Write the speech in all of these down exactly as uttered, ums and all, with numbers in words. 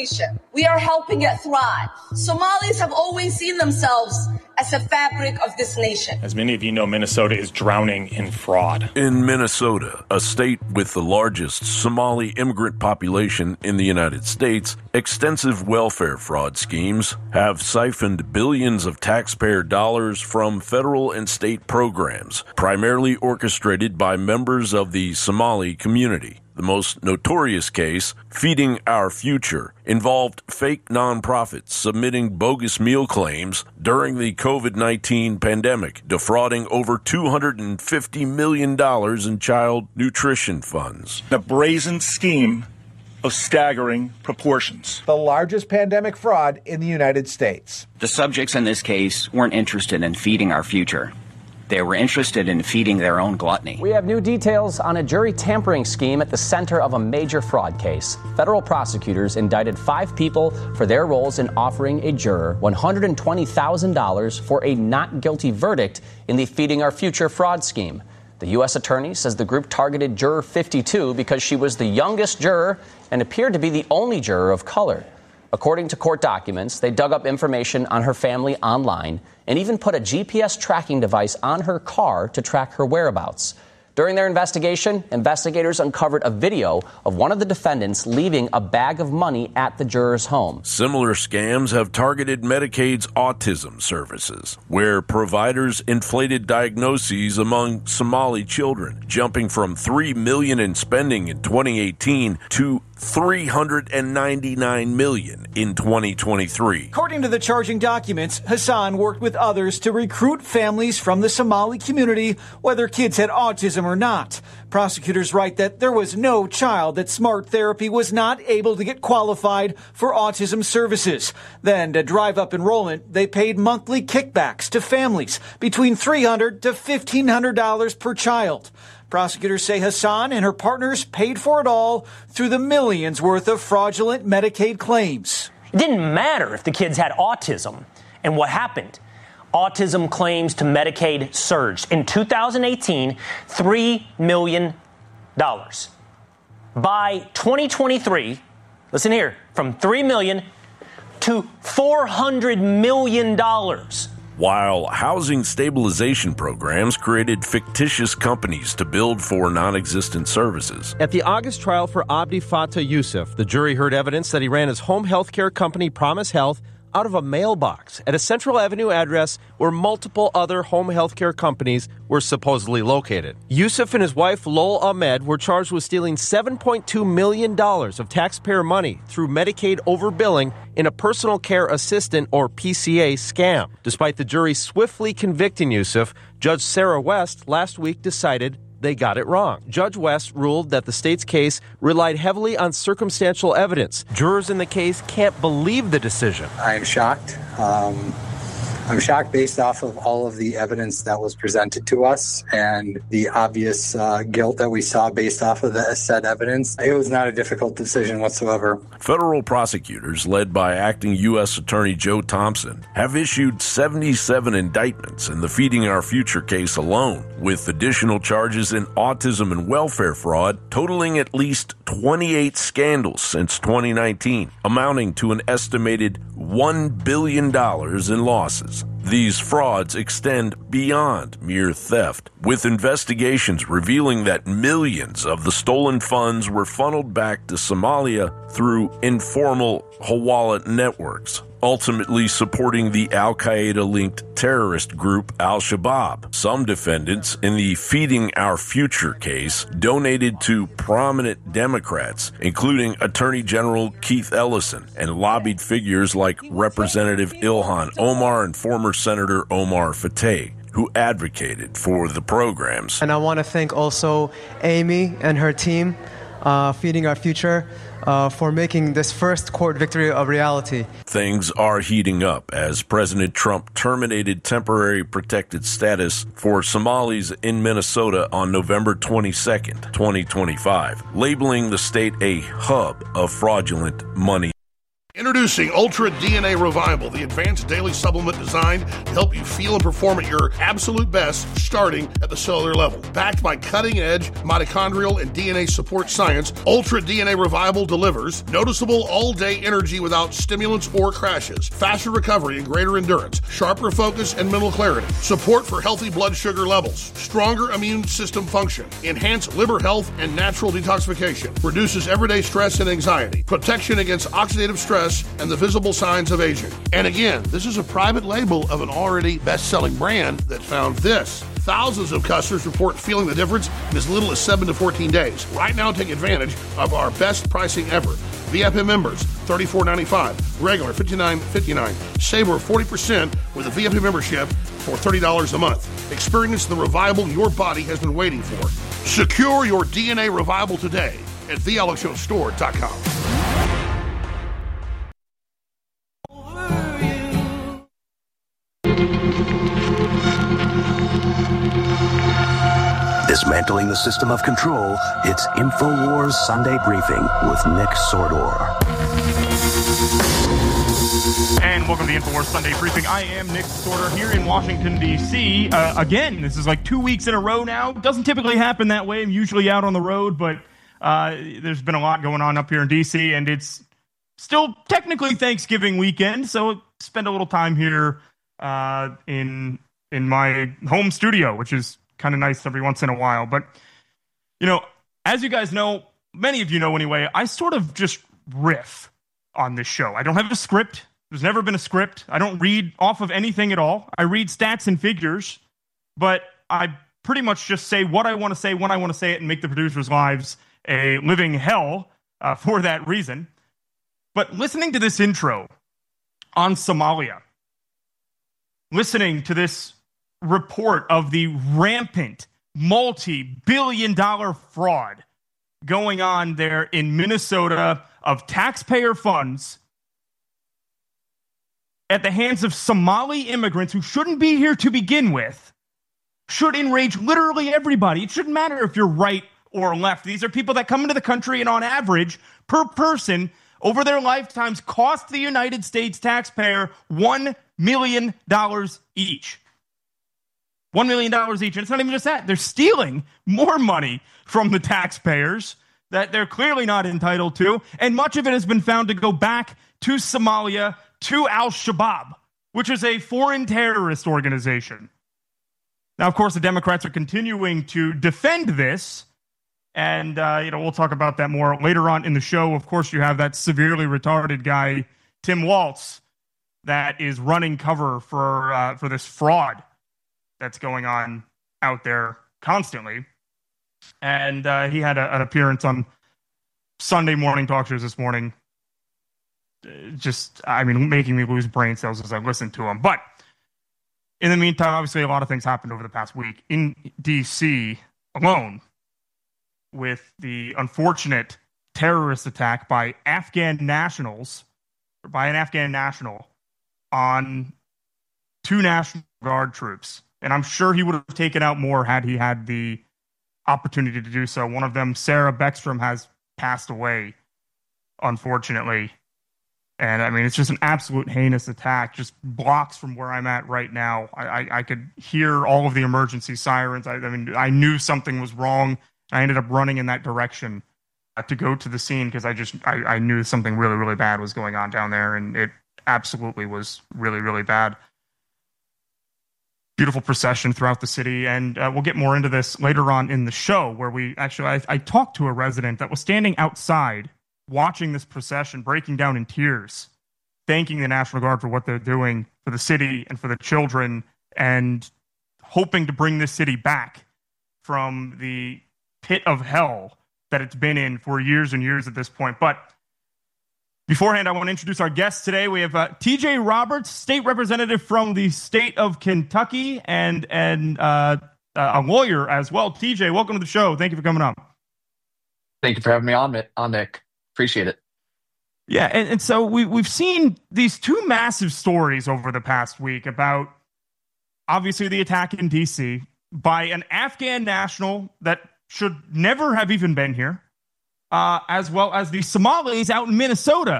nation. We are helping it thrive. Somalis have always seen themselves as the fabric of this nation. As many of you know, Minnesota is drowning in fraud. In Minnesota, a state with the largest Somali immigrant population in the United States, extensive welfare fraud schemes have siphoned billions of taxpayer dollars from federal and state programs, primarily orchestrated by members of the Somali community. The most notorious case, Feeding Our Future, involved fake nonprofits submitting bogus meal claims during the covid nineteen pandemic, defrauding over two hundred fifty million dollars in child nutrition funds. A brazen scheme of staggering proportions. The largest pandemic fraud in the United States. The subjects in this case weren't interested in feeding our future. They were interested in feeding their own gluttony. We have new details on a jury tampering scheme at the center of a major fraud case. Federal prosecutors indicted five people for their roles in offering a juror one hundred twenty thousand dollars for a not guilty verdict in the Feeding Our Future fraud scheme. The U S attorney says the group targeted juror fifty-two because she was the youngest juror and appeared to be the only juror of color. According to court documents, they dug up information on her family online and even put a G P S tracking device on her car to track her whereabouts. During their investigation, investigators uncovered a video of one of the defendants leaving a bag of money at the juror's home. Similar scams have targeted Medicaid's autism services, where providers inflated diagnoses among Somali children, jumping from three million dollars in spending in twenty eighteen to three hundred ninety-nine million dollars in twenty twenty-three. According to the charging documents, Hassan worked with others to recruit families from the Somali community, whether kids had autism or not. Prosecutors write that there was no child that Smart Therapy was not able to get qualified for autism services. Then, to drive up enrollment, they paid monthly kickbacks to families between three hundred dollars to fifteen hundred dollars per child. Prosecutors say Hassan and her partners paid for it all through the millions worth of fraudulent Medicaid claims. It didn't matter if the kids had autism. And what happened? Autism claims to Medicaid surged. In two thousand eighteen, three million dollars. By twenty twenty-three, listen here, from three million dollars to four hundred million dollars. While housing stabilization programs created fictitious companies to build for non-existent services. At the August trial for Abdi Fattah Yusuf, the jury heard evidence that he ran his home health care company Promise Health out of a mailbox at a Central Avenue address where multiple other home health care companies were supposedly located. Yusuf and his wife, Lol Ahmed, were charged with stealing seven point two million dollars of taxpayer money through Medicaid overbilling in a personal care assistant, or P C A, scam. Despite the jury swiftly convicting Yusuf, Judge Sarah West last week decided they got it wrong. Judge West ruled that the state's case relied heavily on circumstantial evidence. Jurors in the case can't believe the decision. I am shocked. Um, I'm shocked based off of all of the evidence that was presented to us and the obvious uh, guilt that we saw based off of the said evidence. It was not a difficult decision whatsoever. Federal prosecutors, led by acting U S Attorney Joe Thompson, have issued seventy-seven indictments in the Feeding Our Future case alone, with additional charges in autism and welfare fraud totaling at least twenty-eight scandals since twenty nineteen, amounting to an estimated one billion dollars in losses. These frauds extend beyond mere theft, with investigations revealing that millions of the stolen funds were funneled back to Somalia through informal Hawala networks, ultimately supporting the Al-Qaeda-linked terrorist group Al-Shabaab. Some defendants in the Feeding Our Future case donated to prominent Democrats, including Attorney General Keith Ellison, and lobbied figures like Representative Ilhan Omar and former Senator Omar Fateh, who advocated for the programs. And I want to thank also Amy and her team, uh, Feeding Our Future, Uh, for making this first court victory a reality. Things are heating up as President Trump terminated temporary protected status for Somalis in Minnesota on November twenty-second, twenty twenty-five, labeling the state a hub of fraudulent money. Introducing Ultra D N A Revival, the advanced daily supplement designed to help you feel and perform at your absolute best, starting at the cellular level. Backed by cutting-edge mitochondrial and D N A support science, Ultra D N A Revival delivers noticeable all-day energy without stimulants or crashes, faster recovery and greater endurance, sharper focus and mental clarity, support for healthy blood sugar levels, stronger immune system function, enhanced liver health and natural detoxification, reduces everyday stress and anxiety, protection against oxidative stress and the visible signs of aging. And again, this is a private label of an already best-selling brand that found this. Thousands of customers report feeling the difference in as little as seven to fourteen days. Right now, take advantage of our best pricing ever. V I P members, thirty-four ninety-five. Regular, fifty-nine fifty-nine. Save over forty percent with a V I P membership for thirty dollars a month. Experience the revival your body has been waiting for. Secure your D N A revival today at the alex show store dot com. Dismantling the system of control, it's InfoWars Sunday Briefing with Nick Sordor. And welcome to the InfoWars Sunday Briefing. I am Nick Sordor here in Washington, D C Uh, again, this is like two weeks in a row now. Doesn't typically happen that way. I'm usually out on the road, but uh, there's been a lot going on up here in D C, and it's still technically Thanksgiving weekend, so spend a little time here uh, in in my home studio, which is kind of nice every once in a while. But, you know, as you guys know, many of you know anyway, I sort of just riff on this show. I don't have a script. There's never been a script. I don't read off of anything at all. I read stats and figures, but I pretty much just say what I want to say when I want to say it and make the producers' lives a living hell uh, for that reason. But listening to this intro on Somalia, listening to this report of the rampant multi-billion dollar fraud going on there in Minnesota of taxpayer funds at the hands of Somali immigrants who shouldn't be here to begin with, should enrage literally everybody. It shouldn't matter if you're right or left. These are people that come into the country and on average, per person, over their lifetimes, cost the United States taxpayer one million dollars each. one million dollars each. And it's not even just that. They're stealing more money from the taxpayers that they're clearly not entitled to. And much of it has been found to go back to Somalia, to Al-Shabaab, which is a foreign terrorist organization. Now, of course, the Democrats are continuing to defend this. And, uh, you know, we'll talk about that more later on in the show. Of course, you have that severely retarded guy, Tim Walz, that is running cover for uh, for this fraud that's going on out there constantly. And uh, he had a, an appearance on Sunday morning talk shows this morning. Just, I mean, making me lose brain cells as I listened to him. But in the meantime, obviously a lot of things happened over the past week in D C alone with the unfortunate terrorist attack by Afghan nationals, or by an Afghan national on two National Guard troops. And I'm sure he would have taken out more had he had the opportunity to do so. One of them, Sarah Beckstrom, has passed away, unfortunately. And, I mean, it's just an absolute heinous attack, just blocks from where I'm at right now. I, I, I could hear all of the emergency sirens. I, I mean, I knew something was wrong. I ended up running in that direction uh, to go to the scene because I just I, I knew something really, really bad was going on down there. And it absolutely was really, really bad. Beautiful procession throughout the city, and uh, we'll get more into this later on in the show, where we actually, I, I talked to a resident that was standing outside watching this procession, breaking down in tears, thanking the National Guard for what they're doing for the city and for the children, and hoping to bring this city back from the pit of hell that it's been in for years and years at this point. But beforehand, I want to introduce our guests today. We have uh, T J Roberts, state representative from the state of Kentucky, and and uh, a lawyer as well. T J, welcome to the show. Thank you for coming on. Thank you for having me on, on Nick. Appreciate it. Yeah, and, and so we, we've seen these two massive stories over the past week about, obviously, the attack in D C by an Afghan national that should never have even been here. Uh, as well as the Somalis out in Minnesota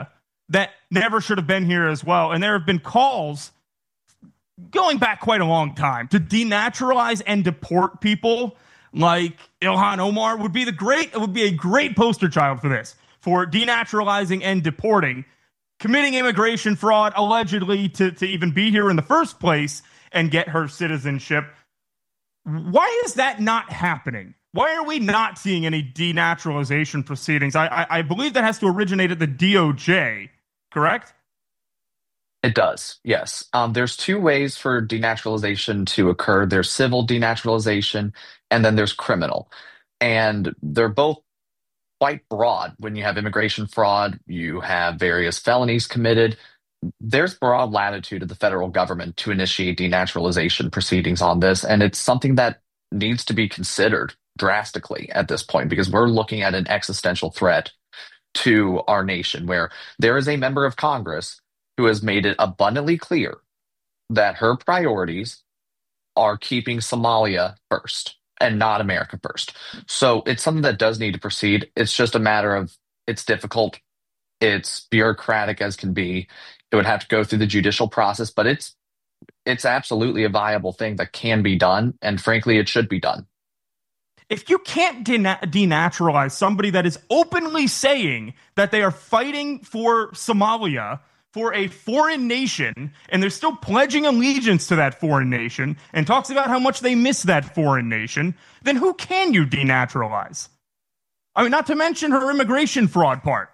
that never should have been here as well. And there have been calls going back quite a long time to denaturalize and deport people like Ilhan Omar would be the great, it would be a great poster child for this, for denaturalizing and deporting, committing immigration fraud allegedly to, to even be here in the first place and get her citizenship. Why is that not happening? Why are we not seeing any denaturalization proceedings? I, I, I believe that has to originate at the D O J, correct? It does, yes. Um, there's two ways for denaturalization to occur. There's civil denaturalization, and then there's criminal. And they're both quite broad. When you have immigration fraud, you have various felonies committed. There's broad latitude of the federal government to initiate denaturalization proceedings on this, and it's something that needs to be considered drastically at this point, because we're looking at an existential threat to our nation, where there is a member of Congress who has made it abundantly clear that her priorities are keeping Somalia first and not America first. So it's something that does need to proceed. It's just a matter of, it's difficult, it's bureaucratic as can be. It would have to go through the judicial process, but it's it's absolutely a viable thing that can be done, and frankly, it should be done. If you can't dena- denaturalize somebody that is openly saying that they are fighting for Somalia, for a foreign nation, and they're still pledging allegiance to that foreign nation, and talks about how much they miss that foreign nation, then who can you denaturalize? I mean, not to mention her immigration fraud part.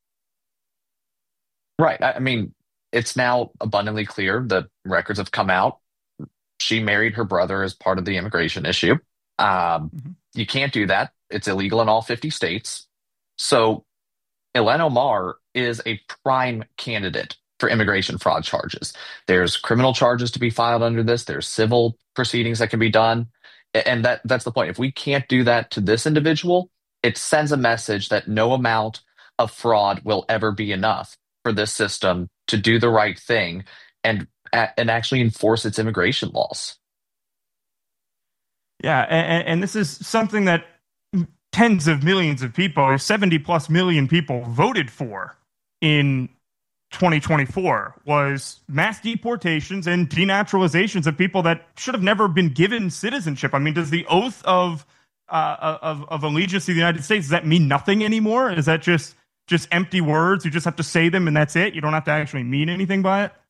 Right. I mean, it's now abundantly clear, the records have come out. She married her brother as part of the immigration issue. Um, mm-hmm. You can't do that. It's illegal in all fifty states. So Ilhan Omar is a prime candidate for immigration fraud charges. There's criminal charges to be filed under this. There's civil proceedings that can be done. And that that's the point. If we can't do that to this individual, it sends a message that no amount of fraud will ever be enough for this system to do the right thing and and actually enforce its immigration laws. Yeah, and, and this is something that tens of millions of people, seventy plus million people, voted for in twenty twenty-four, was mass deportations and denaturalizations of people that should have never been given citizenship. I mean, does the oath of uh, of, of allegiance to the United States, does that mean nothing anymore? Is that just just empty words? You just have to say them and that's it? You don't have to actually mean anything by it?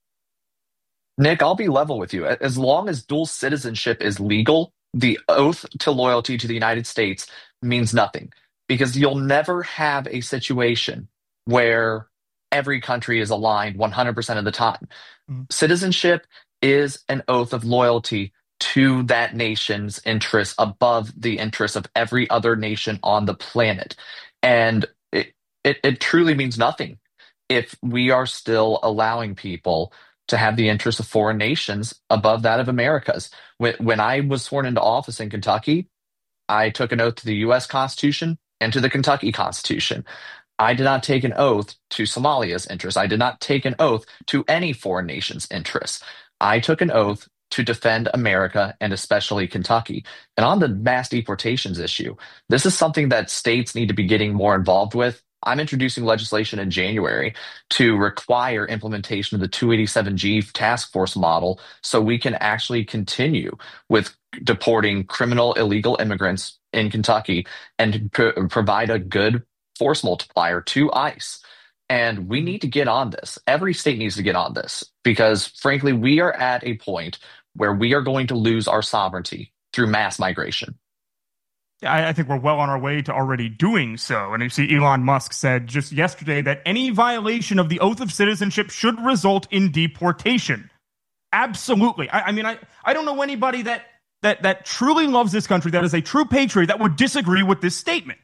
Nick, I'll be level with you. As long as dual citizenship is legal, the oath to loyalty to the United States means nothing, because you'll never have a situation where every country is aligned one hundred percent of the time. Mm-hmm. Citizenship is an oath of loyalty to that nation's interests above the interests of every other nation on the planet. And it, it, it truly means nothing if we are still allowing people to have the interests of foreign nations above that of America's. When, when I was sworn into office in Kentucky, I took an oath to the U S Constitution and to the Kentucky Constitution. I did not take an oath to Somalia's interests. I did not take an oath to any foreign nation's interests. I took an oath to defend America and especially Kentucky. And on the mass deportations issue, this is something that states need to be getting more involved with. I'm introducing legislation in January to require implementation of the two eighty-seven G task force model so we can actually continue with deporting criminal illegal immigrants in Kentucky and pr- provide a good force multiplier to ICE. And we need to get on this. Every state needs to get on this because, frankly, we are at a point where we are going to lose our sovereignty through mass migration. I think we're well on our way to already doing so. And you see Elon Musk said just yesterday that any violation of the oath of citizenship should result in deportation. Absolutely. I, I mean, I, I don't know anybody that, that, that truly loves this country, that is a true patriot, that would disagree with this statement.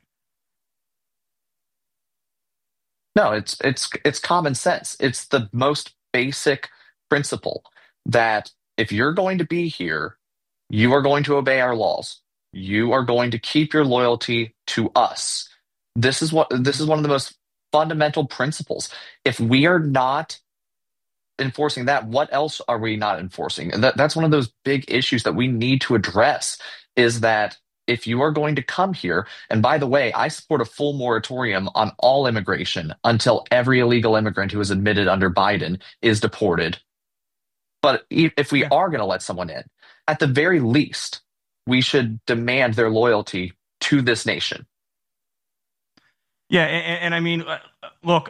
No, it's it's it's common sense. It's the most basic principle that if you're going to be here, you are going to obey our laws. You are going to keep your loyalty to us. This is what this is one of the most fundamental principles. If we are not enforcing that, what else are we not enforcing? And that, that's one of those big issues that we need to address, is that if you are going to come here, and by the way, I support a full moratorium on all immigration until every illegal immigrant who is admitted under Biden is deported. But if we are going to let someone in, at the very least, we should demand their loyalty to this nation. Yeah, and, and I mean, look,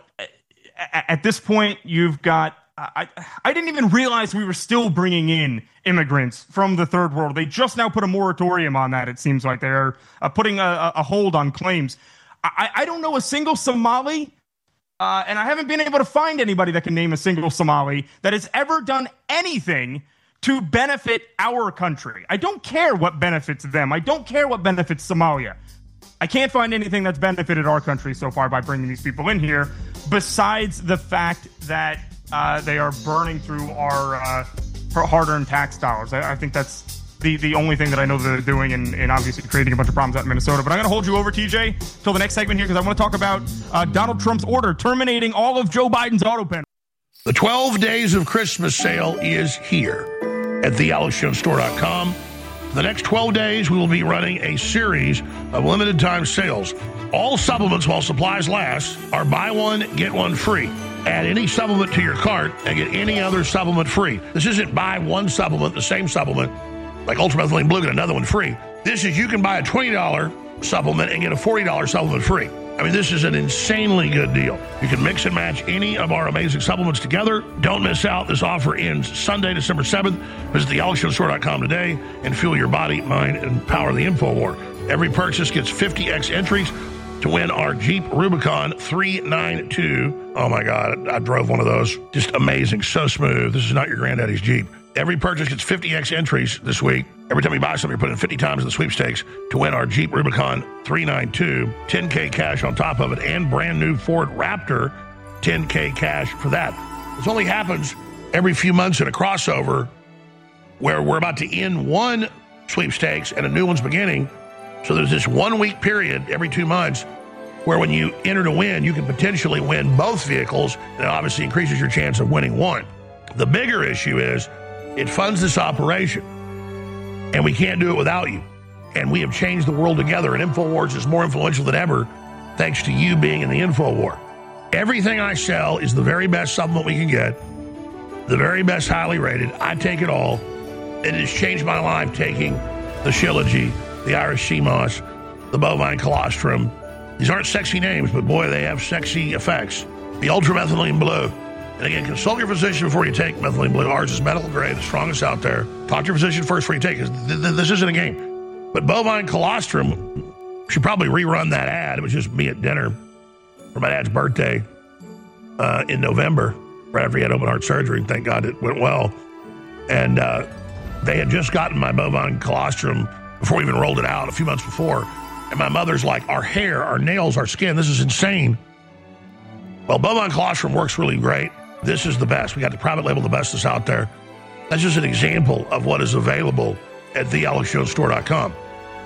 at this point, you've got, I, I didn't even realize we were still bringing in immigrants from the third world. They just now put a moratorium on that, it seems like. They're uh, putting a, a hold on claims. I, I don't know a single Somali, uh, and I haven't been able to find anybody that can name a single Somali that has ever done anything to benefit our country. I don't care what benefits them. I don't care what benefits Somalia. I can't find anything that's benefited our country so far by bringing these people in here, besides the fact that uh, they are burning through our uh, hard-earned tax dollars. I, I think that's the, the only thing that I know that they're doing, and, and obviously creating a bunch of problems out in Minnesota. But I'm going to hold you over, T J, till the next segment here, because I want to talk about uh, Donald Trump's order terminating all of Joe Biden's auto pen. The twelve Days of Christmas sale is here at the alex jones store dot com. For the next twelve days, we will be running a series of limited time sales. All supplements while supplies last are buy one, get one free. Add any supplement to your cart and get any other supplement free. This isn't buy one supplement, the same supplement, like Ultramethylene Blue, get another one free. This is you can buy a twenty dollars supplement and get a forty dollars supplement free. I mean, this is an insanely good deal. You can mix and match any of our amazing supplements together. Don't miss out. This offer ends Sunday, December seventh. Visit the alex jones store dot com today and fuel your body, mind, and power the InfoWar. Every purchase gets fifty X entries to win our Jeep Rubicon three ninety-two. Oh, my God. I drove one of those. Just amazing. So smooth. This is not your granddaddy's Jeep. Every purchase gets fifty X entries this week. Every time you buy something, you're putting fifty times in the sweepstakes to win our Jeep Rubicon three ninety-two, ten K cash on top of it, and brand new Ford Raptor, ten K cash for that. This only happens every few months in a crossover where we're about to end one sweepstakes and a new one's beginning. So there's this one-week period every two months where when you enter to win, you can potentially win both vehicles, and it obviously increases your chance of winning one. The bigger issue is it funds this operation, and we can't do it without you. And we have changed the world together, and InfoWars is more influential than ever thanks to you being in the InfoWar. Everything I sell is the very best supplement we can get, the very best highly rated. I take it all. It has changed my life taking the Shilajit, the Irish Sea Moss, the Bovine Colostrum. These aren't sexy names, but boy, they have sexy effects. The Ultramethylene Blue. And again, consult your physician before you take methylene blue. Ours is medical grade, the strongest out there. Talk to your physician first before you take it. Th- th- this isn't a game. But Bovine Colostrum, should probably rerun that ad. It was just me at dinner for my dad's birthday uh, in November, right after he had open heart surgery. And thank God it went well. And uh, they had just gotten my Bovine Colostrum before we even rolled it out a few months before. And my mother's like, our hair, our nails, our skin, this is insane. Well, Bovine Colostrum works really great. This is the best. We got the private label, the best that's out there. That's just an example of what is available at the alex jones store dot com.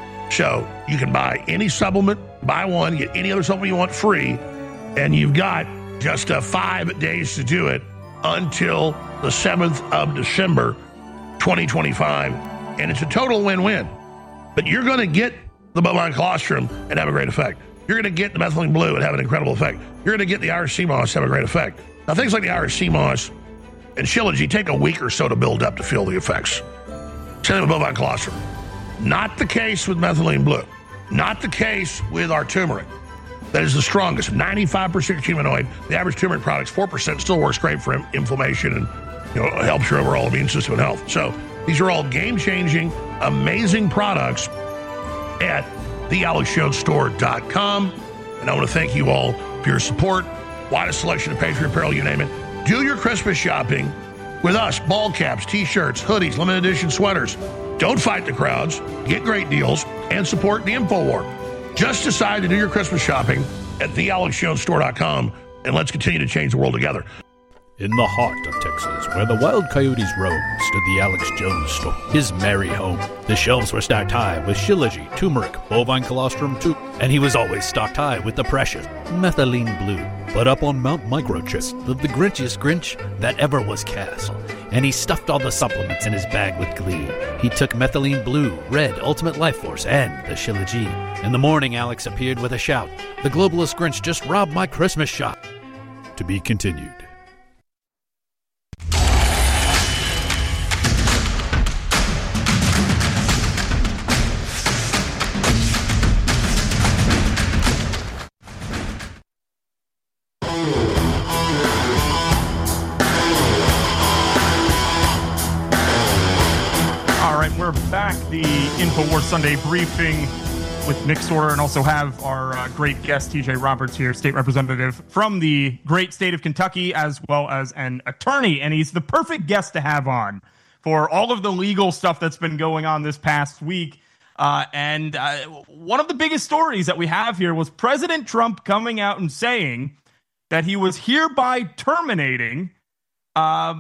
So you can buy any supplement, buy one, get any other supplement you want free, and you've got just uh, five days to do it until the seventh of December, twenty twenty-five. And it's a total win-win. But you're going to get the Bovine Colostrum and have a great effect. You're going to get the Methylene Blue and have an incredible effect. You're going to get the Irish Sea Moss and have a great effect. Now, things like the Irish Sea Moss and Shilajit take a week or so to build up to feel the effects. Same with Bovine Colostrum. Not the case with Methylene Blue. Not the case with our turmeric. That is the strongest, ninety-five percent humanoid. The average turmeric product's four percent, still works great for inflammation and, you know, helps your overall immune system and health. So these are all game-changing, amazing products at the alex jones store dot com. And I want to thank you all for your support. Widest selection of Patriot apparel, you name it. Do your Christmas shopping with us. Ball caps, t-shirts, hoodies, limited edition sweaters. Don't fight the crowds. Get great deals and support the InfoWar. Just decide to do your Christmas shopping at the alex jones store dot com, and let's continue to change the world together. In the heart of Texas, where the wild coyotes roam, stood the Alex Jones Store, his merry home. The shelves were stacked high with Shilajit, turmeric, Bovine Colostrum, too, and he was always stocked high with the precious Methylene Blue. But up on Mount Microchip lived the grinchiest Grinch that ever was cast. and he stuffed all the supplements in his bag with glee. He took Methylene Blue, Red, Ultimate Life Force, and the Shilajit. In the morning, Alex appeared with a shout. The globalist Grinch just robbed my Christmas shop. To be continued. We're back, the InfoWars Sunday briefing with Nick Sorter, and also have our uh, great guest, T J Roberts here, state representative from the great state of Kentucky, as well as an attorney. And he's the perfect guest to have on for all of the legal stuff that's been going on this past week. Uh, and uh, one of the biggest stories that we have here was President Trump coming out and saying that he was hereby terminating uh,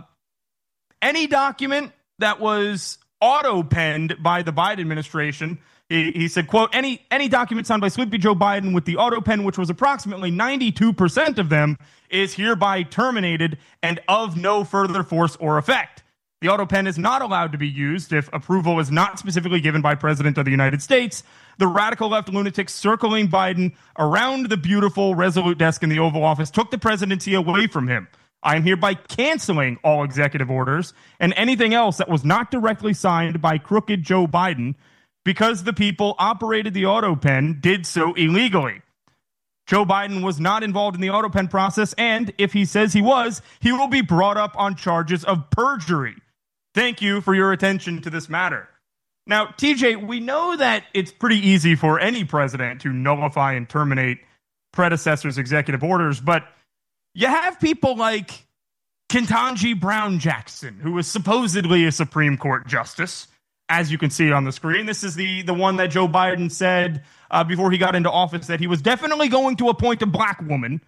any document that was auto-penned by the Biden administration. He, he said, quote, any any document signed by Sleepy Joe Biden with the auto-pen, which was approximately ninety-two percent of them, is hereby terminated and of no further force or effect. The auto-pen is not allowed to be used if approval is not specifically given by President of the United States. The radical left lunatics circling Biden around the beautiful Resolute desk in the Oval Office took the presidency away from him. I am hereby canceling all executive orders and anything else that was not directly signed by crooked Joe Biden because the people operated the auto pen did so illegally. Joe Biden was not involved in the auto pen process, and if he says he was, he will be brought up on charges of perjury. Thank you for your attention to this matter. Now, T J, we know that it's pretty easy for any president to nullify and terminate predecessors' executive orders, but you have people like Ketanji Brown Jackson, who is supposedly a Supreme Court justice, as you can see on the screen. This is the, the one that Joe Biden said uh, before he got into office that he was definitely going to appoint a black woman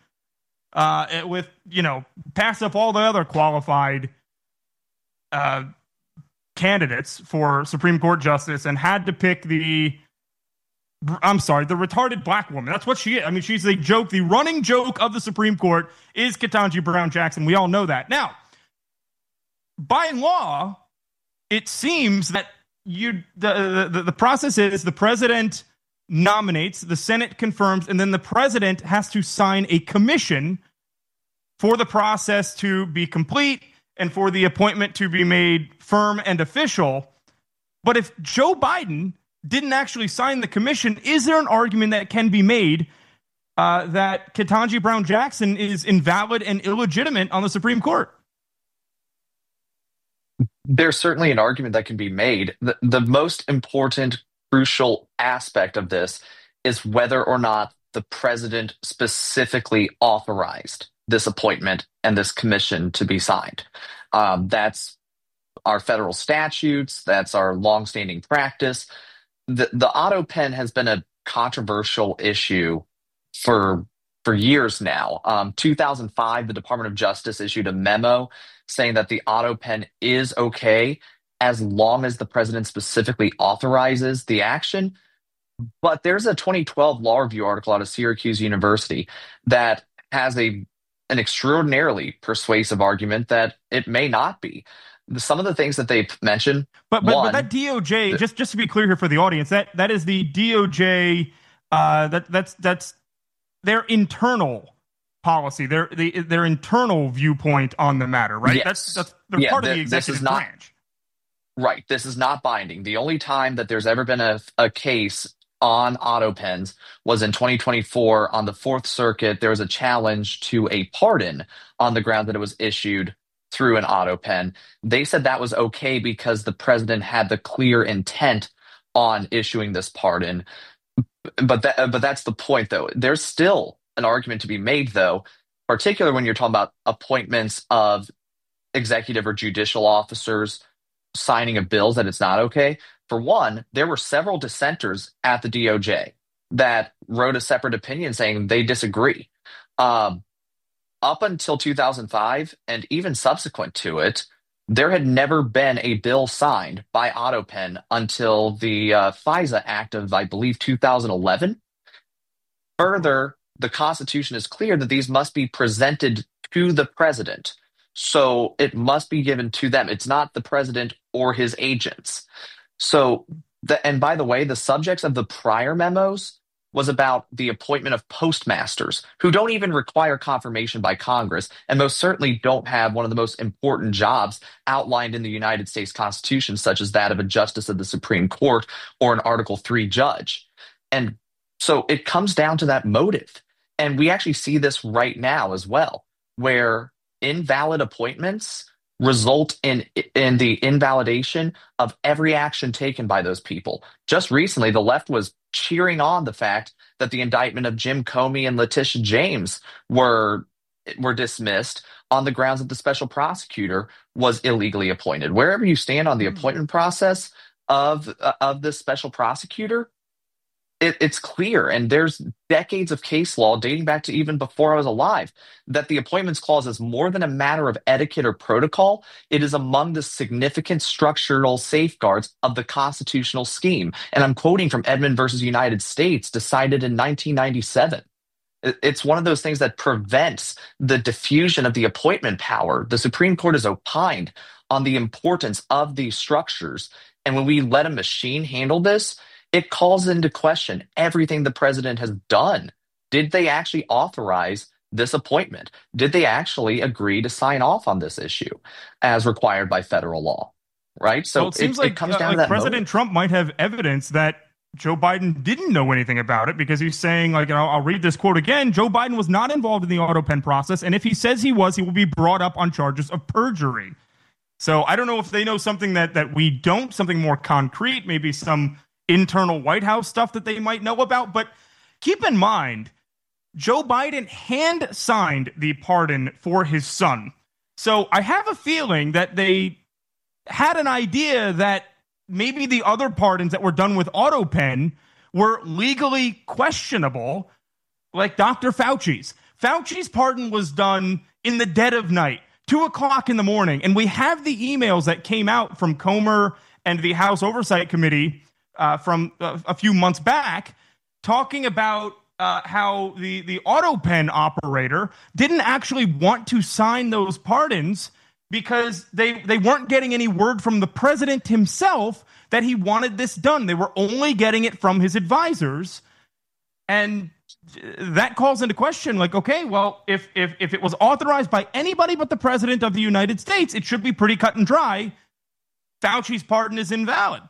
uh, with, you know, pass up all the other qualified uh, candidates for Supreme Court justice and had to pick the I'm sorry, the retarded black woman. That's what she is. I mean, she's a joke. The running joke of the Supreme Court is Ketanji Brown Jackson. We all know that. Now, by law, it seems that you the, the, the process is the president nominates, the Senate confirms, and then the president has to sign a commission for the process to be complete and for the appointment to be made firm and official. But if Joe Biden didn't actually sign the commission, is there an argument that can be made uh, that Ketanji Brown Jackson is invalid and illegitimate on the Supreme Court? There's certainly an argument that can be made. The, the most important, crucial aspect of this is whether or not the president specifically authorized this appointment and this commission to be signed. Um, that's our federal statutes. That's our longstanding practice. The, the auto pen has been a controversial issue for for years now. Um, two thousand five, the Department of Justice issued a memo saying that the auto pen is okay as long as the president specifically authorizes the action. But there's a twenty twelve law review article out of Syracuse University that has a an extraordinarily persuasive argument that it may not be. Some of the things that they mentioned, but but, one, but that D O J, just just to be clear here for the audience, that that is the D O J. Uh, that that's that's their internal policy, their the, their internal viewpoint on the matter, right? Yes. That's that's they're yeah, part th- of the executive this is not, branch, right? This is not binding. The only time that there's ever been a a case on auto pens was in twenty twenty-four on the Fourth Circuit. There was a challenge to a pardon on the ground that it was issued through an auto pen. They said that was okay because the president had the clear intent on issuing this pardon. But that, but that's the point, though. There's still an argument to be made, though, particularly when you're talking about appointments of executive or judicial officers signing of bills, that it's not okay. For one, there were several dissenters at the D O J that wrote a separate opinion saying they disagree. Um, Up until two thousand five, and even subsequent to it, there had never been a bill signed by AutoPen until the uh, FISA Act of, I believe, two thousand eleven. Further, the Constitution is clear that these must be presented to the president. So it must be given to them. It's not the president or his agents. So, the, and by the way, the subjects of the prior memos was about the appointment of postmasters who don't even require confirmation by Congress and most certainly don't have one of the most important jobs outlined in the United States Constitution, such as that of a justice of the Supreme Court or an Article three judge. And so it comes down to that motive. And we actually see this right now as well, where invalid appointments result in in the invalidation of every action taken by those people. Just recently, the left was cheering on the fact that the indictment of Jim Comey and Letitia James were were dismissed on the grounds that the special prosecutor was illegally appointed. Wherever you stand on the appointment process of uh, of this special prosecutor, It, it's clear, and there's decades of case law dating back to even before I was alive, that the appointments clause is more than a matter of etiquette or protocol. It is among the significant structural safeguards of the constitutional scheme. And I'm quoting from Edmund versus United States, decided in nineteen ninety-seven. It's one of those things that prevents the diffusion of the appointment power. The Supreme Court has opined on the importance of these structures. And when we let a machine handle this, it calls into question everything the president has done. Did they actually authorize this appointment? Did they actually agree to sign off on this issue as required by federal law? Right? So well, it seems it, like, it comes uh, down like to that President motive. Trump might have evidence that Joe Biden didn't know anything about it, because he's saying, like, and I'll, I'll read this quote again, Joe Biden was not involved in the auto pen process, and if he says he was, he will be brought up on charges of perjury. So I don't know if they know something that, that we don't, something more concrete, maybe some internal White House stuff that they might know about. But keep in mind, Joe Biden hand signed the pardon for his son. So I have a feeling that they had an idea that maybe the other pardons that were done with AutoPen were legally questionable, like Doctor Fauci's. Fauci's pardon was done in the dead of night, two o'clock in the morning. And we have the emails that came out from Comer and the House Oversight Committee Uh, from uh, a few months back, talking about uh, how the, the AutoPen operator didn't actually want to sign those pardons because they, they weren't getting any word from the president himself that he wanted this done. They were only getting it from his advisors. And that calls into question, like, okay, well, if, if, if it was authorized by anybody but the president of the United States, it should be pretty cut and dry. Fauci's pardon is invalid.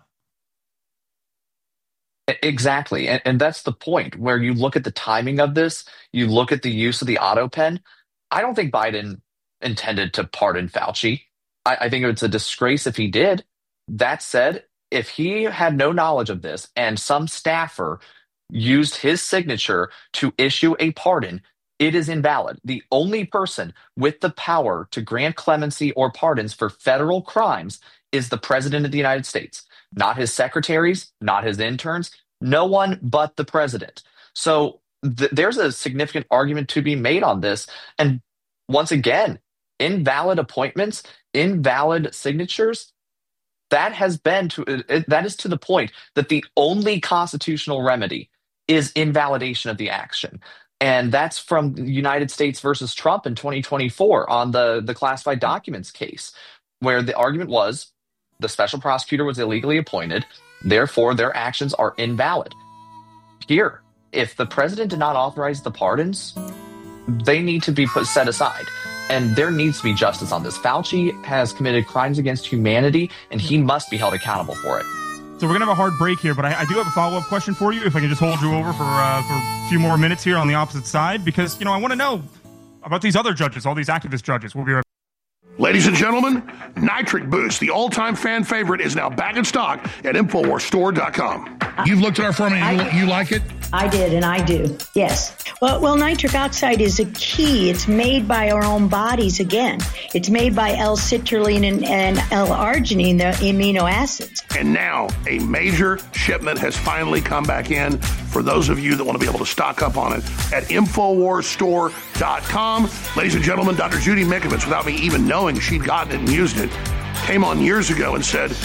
Exactly. And, and that's the point where you look at the timing of this, you look at the use of the AutoPen. I don't think Biden intended to pardon Fauci. I, I think it's a disgrace if he did. That said, if he had no knowledge of this and some staffer used his signature to issue a pardon, it is invalid. The only person with the power to grant clemency or pardons for federal crimes is the president of the United States. Not his secretaries, not his interns, no one but the president. So th- there's a significant argument to be made on this. And once again, invalid appointments, invalid signatures, that has been to it, that is to the point that the only constitutional remedy is invalidation of the action. And that's from the United States versus Trump in twenty twenty-four on the, the classified documents case, where the argument was the special prosecutor was illegally appointed, therefore their actions are invalid. Here, if the president did not authorize the pardons, they need to be put set aside. And there needs to be justice on this. Fauci has committed crimes against humanity, and he must be held accountable for it. So we're going to have a hard break here, but I, I do have a follow-up question for you, if I can just hold you over for, uh, for a few more minutes here on the opposite side, because, you know, I want to know about these other judges, all these activist judges. We'll be right back. Ladies and gentlemen, Nitric Boost, the all-time fan favorite, is now back in stock at Infowars Store dot com. You've looked at our formula. You, you like it? I did, and I do. Yes. Well, well, nitric oxide is a key. It's made by our own bodies again. It's made by L-citrulline and, and L-arginine, the amino acids. And now a major shipment has finally come back in for those of you that want to be able to stock up on it at Infowars Store dot com. Ladies and gentlemen, Doctor Judy Mikovits, without me even knowing she'd gotten it and used it, came on years ago and said,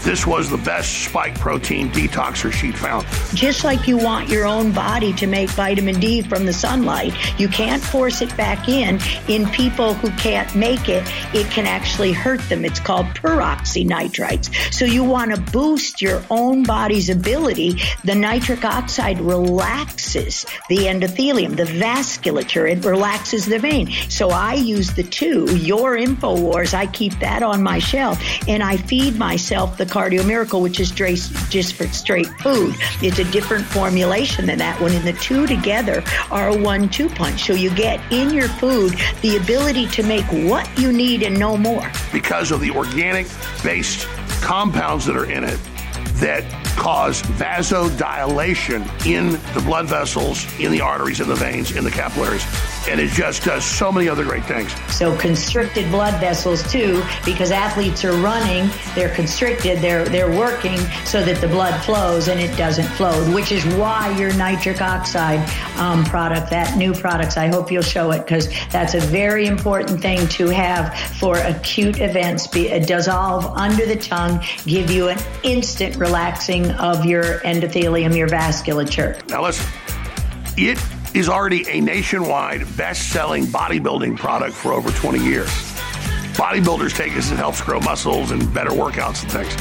this was the best spike protein detoxer she'd found. Just like you want your own body to make vitamin D from the sunlight, you can't force it back in. In people who can't make it, it can actually hurt them. It's called peroxynitrites. So you want to boost your own body's ability. The nitric oxide relaxes the endothelium, the vasculature. It relaxes the vein. So I use the two, your InfoWars, I keep that on my shelf, and I feed myself the Cardio Miracle, which is just for straight food. It's a different formulation than that one, and the two together are a one two punch. So you get in your food the ability to make what you need and no more. Because of the organic-based compounds that are in it that cause vasodilation in the blood vessels, in the arteries, in the veins, in the capillaries. And it just does so many other great things. So constricted blood vessels too, because athletes are running, they're constricted, they're they're working so that the blood flows, and it doesn't flow, which is why your nitric oxide um, product, that new products, I hope you'll show it, because that's a very important thing to have for acute events. Be, uh, dissolve under the tongue, give you an instant relaxing of your endothelium, your vasculature. Now listen, it is already a nationwide best-selling bodybuilding product for over twenty years. Bodybuilders take this, it helps grow muscles and better workouts and things.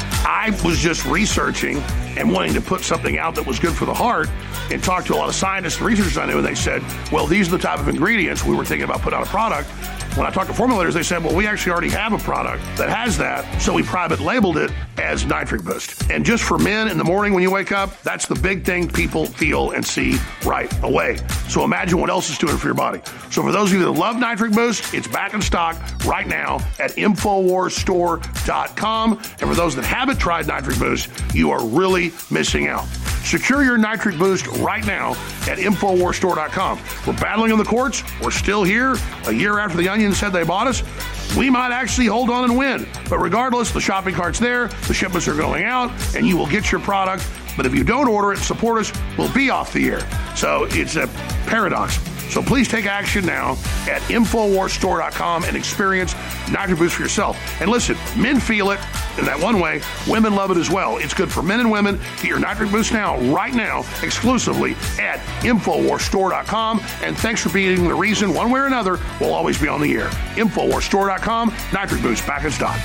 I was just researching and wanting to put something out that was good for the heart and talked to a lot of scientists and researchers I knew, and they said, well, these are the type of ingredients we were thinking about putting out a product. When I talked to formulators, they said, well, we actually already have a product that has that, so we private labeled it as Nitric Boost. And just for men in the morning when you wake up, that's the big thing people feel and see right away. So imagine what else it's doing for your body. So for those of you that love Nitric Boost, it's back in stock right now at Infowars Store dot com. And for those that haven't tried Nitric Boost, you are really missing out. Secure your Nitric Boost right now at Infowars Store dot com. We're battling in the courts. We're still here. A year after the Onion said they bought us, we might actually hold on and win. But regardless, the shopping cart's there, the shipments are going out, and you will get your product. But if you don't order it and support us, we'll be off the air. So it's a paradox. So please take action now at Infowars Store dot com and experience Nitric Boost for yourself. And listen, men feel it in that one way. Women love it as well. It's good for men and women. Get your Nitric Boost now, right now, exclusively at Infowars Store dot com. And thanks for being the reason, one way or another, we'll always be on the air. Infowars Store dot com, Nitric Boost back in stock.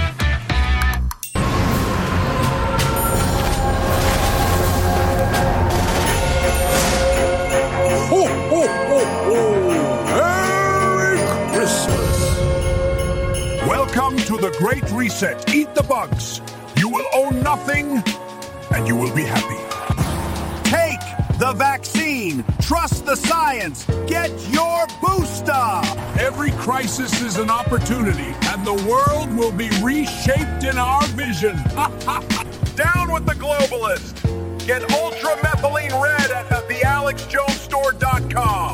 Ho, ho, ho, ho! Merry Christmas! Welcome to the Great Reset. Eat the bugs. You will own nothing, and you will be happy. Take the vaccine. Trust the science. Get your booster. Every crisis is an opportunity, and the world will be reshaped in our vision. Down with the globalist. Get ultramethylene red at the Alex Jones Store dot com.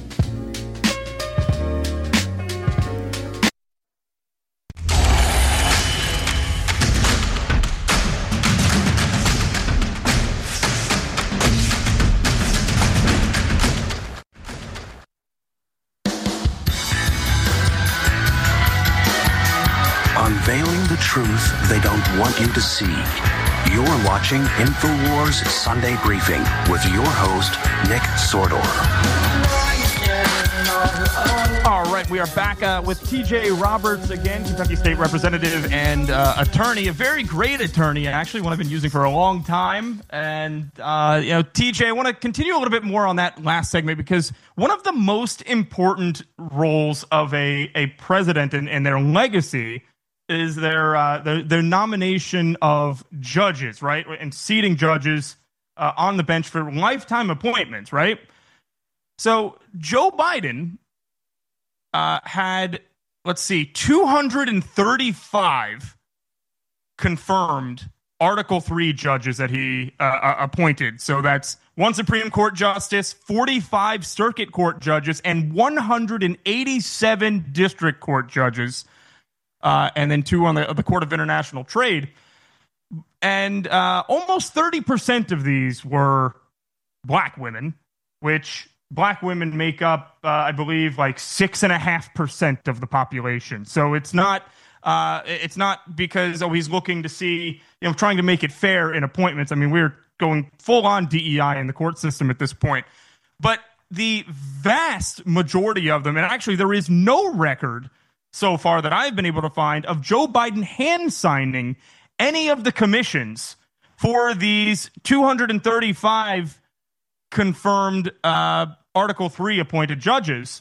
Unveiling the truth they don't want you to see. You're watching InfoWars Sunday Briefing with your host, Nick Sordor. All right, we are back uh, with T J Roberts again, Kentucky State Representative and uh, attorney, a very great attorney, actually, one I've been using for a long time. And, uh, you know, T J, I want to continue a little bit more on that last segment, because one of the most important roles of a, a president and, and their legacy is their, uh, their their nomination of judges, right? And seating judges uh, on the bench for lifetime appointments, right? So Joe Biden uh, had, let's see, two hundred thirty-five confirmed Article three judges that he uh, appointed. So that's one Supreme Court justice, forty-five Circuit Court judges, and one hundred eighty-seven District Court judges. Uh, and then two on the, the Court of International Trade. And uh, almost thirty percent of these were black women, which black women make up, uh, I believe, like six point five percent of the population. So it's not Uh, it's not because, oh, he's looking to see, you know, trying to make it fair in appointments. I mean, we're going full on D E I in the court system at this point. But the vast majority of them, and actually there is no record so far that I've been able to find of Joe Biden hand signing any of the commissions for these two hundred thirty-five confirmed uh, Article three appointed judges.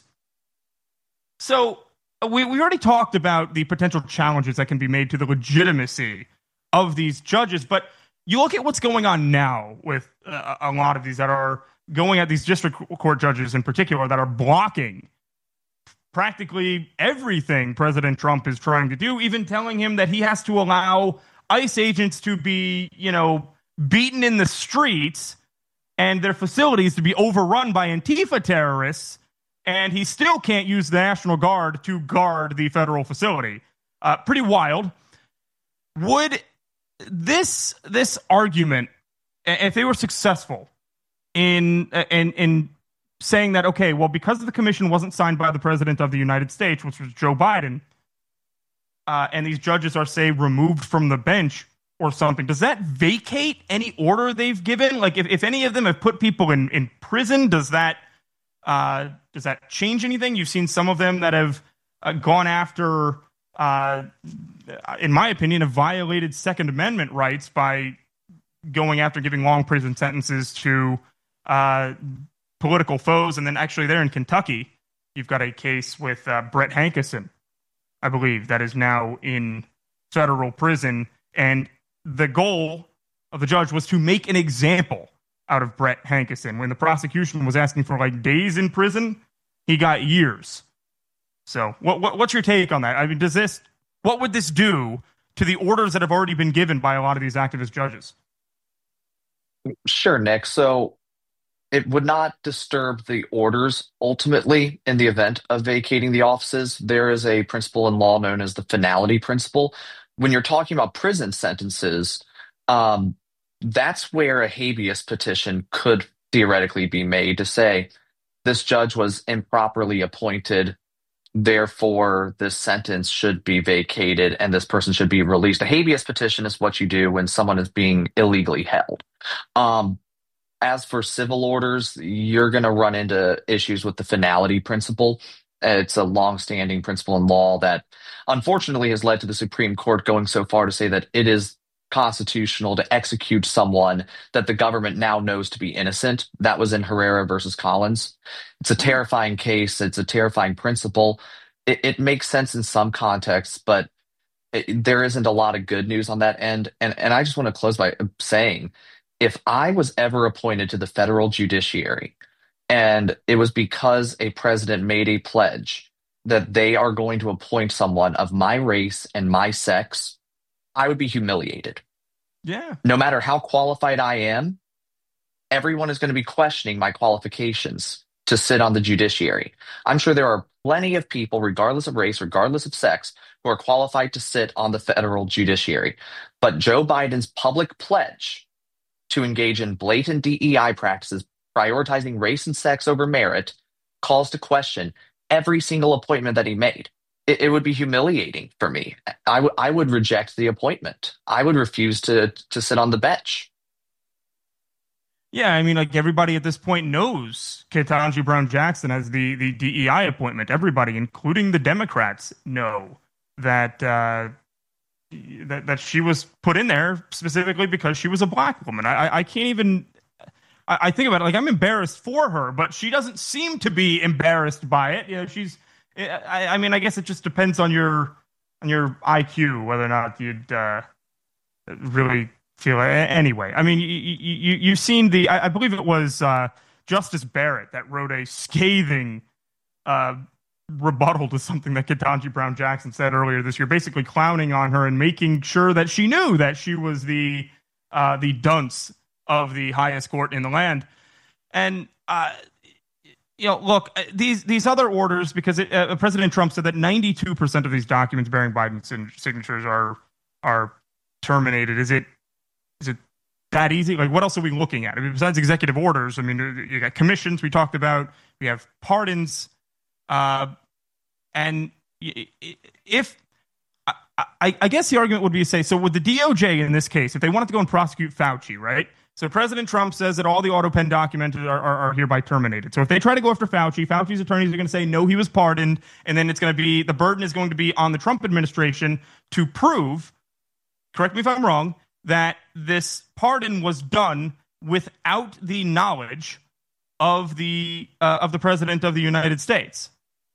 So we, we already talked about the potential challenges that can be made to the legitimacy of these judges, but you look at what's going on now with uh, a lot of these that are going at these district court judges in particular that are blocking practically everything President Trump is trying to do, even telling him that he has to allow ICE agents to be, you know, beaten in the streets and their facilities to be overrun by Antifa terrorists, and he still can't use the National Guard to guard the federal facility. Uh, pretty wild. Would this this argument, if they were successful in in in saying that, okay, well, because the commission wasn't signed by the president of the United States, which was Joe Biden, uh, and these judges are, say, removed from the bench or something, does that vacate any order they've given? Like, if, if any of them have put people in, in prison, does that uh, does that change anything? You've seen some of them that have uh, gone after, uh, in my opinion, have violated Second Amendment rights by going after giving long prison sentences to uh, political foes. And then actually there in Kentucky, you've got a case with uh, Brett Hankison, I believe, that is now in federal prison. And the goal of the judge was to make an example out of Brett Hankison. When the prosecution was asking for like days in prison, he got years. So what, what what's your take on that? I mean, does this, what would this do to the orders that have already been given by a lot of these activist judges? Sure, Nick. So it would not disturb the orders ultimately in the event of vacating the offices. There is a principle in law known as the finality principle. When you're talking about prison sentences, um, that's where a habeas petition could theoretically be made to say this judge was improperly appointed, therefore this sentence should be vacated and this person should be released. A habeas petition is what you do when someone is being illegally held. Um, As for civil orders, you're going to run into issues with the finality principle. It's a longstanding principle in law that unfortunately has led to the Supreme Court going so far to say that it is constitutional to execute someone that the government now knows to be innocent. That was in Herrera versus Collins. It's a terrifying case. It's a terrifying principle. It, it makes sense in some contexts, but it, there isn't a lot of good news on that end. And, and I just want to close by saying, if I was ever appointed to the federal judiciary and it was because a president made a pledge that they are going to appoint someone of my race and my sex, I would be humiliated. Yeah. No matter how qualified I am, everyone is going to be questioning my qualifications to sit on the judiciary. I'm sure there are plenty of people, regardless of race, regardless of sex, who are qualified to sit on the federal judiciary. But Joe Biden's public pledge to engage in blatant D E I practices, prioritizing race and sex over merit, calls to question every single appointment that he made. It, it would be humiliating for me. I, w- I would reject the appointment. I would refuse to to sit on the bench. Yeah, I mean, like everybody at this point knows Ketanji Brown Jackson as the, the D E I appointment. Everybody, including the Democrats, know that uh, that that she was put in there specifically because she was a black woman. I, I can't even. I, I think about it like I'm embarrassed for her, but she doesn't seem to be embarrassed by it. You know, she's. I, I mean, I guess it just depends on your on your I Q whether or not you'd uh, really feel it. Anyway. I mean, you, you you've seen the. I, I believe it was uh, Justice Barrett that wrote a scathing Uh, rebuttal to something that Ketanji Brown Jackson said earlier this year, basically clowning on her and making sure that she knew that she was the uh, the dunce of the highest court in the land. And uh, you know, look, these these other orders, because it, uh, President Trump said that ninety-two percent of these documents bearing Biden's signatures are are terminated. Is it is it that easy? Like, what else are we looking at? I mean, besides executive orders, I mean, you got commissions we talked about. We have pardons. Uh, and if I, I guess the argument would be to say, so with the D O J in this case, if they wanted to go and prosecute Fauci, right? So President Trump says that all the AutoPen documents are, are, are hereby terminated. So if they try to go after Fauci, Fauci's attorneys are going to say, no, he was pardoned. And then it's going to be, the burden is going to be on the Trump administration to prove, correct me if I'm wrong, that this pardon was done without the knowledge of the uh, of the President of the United States.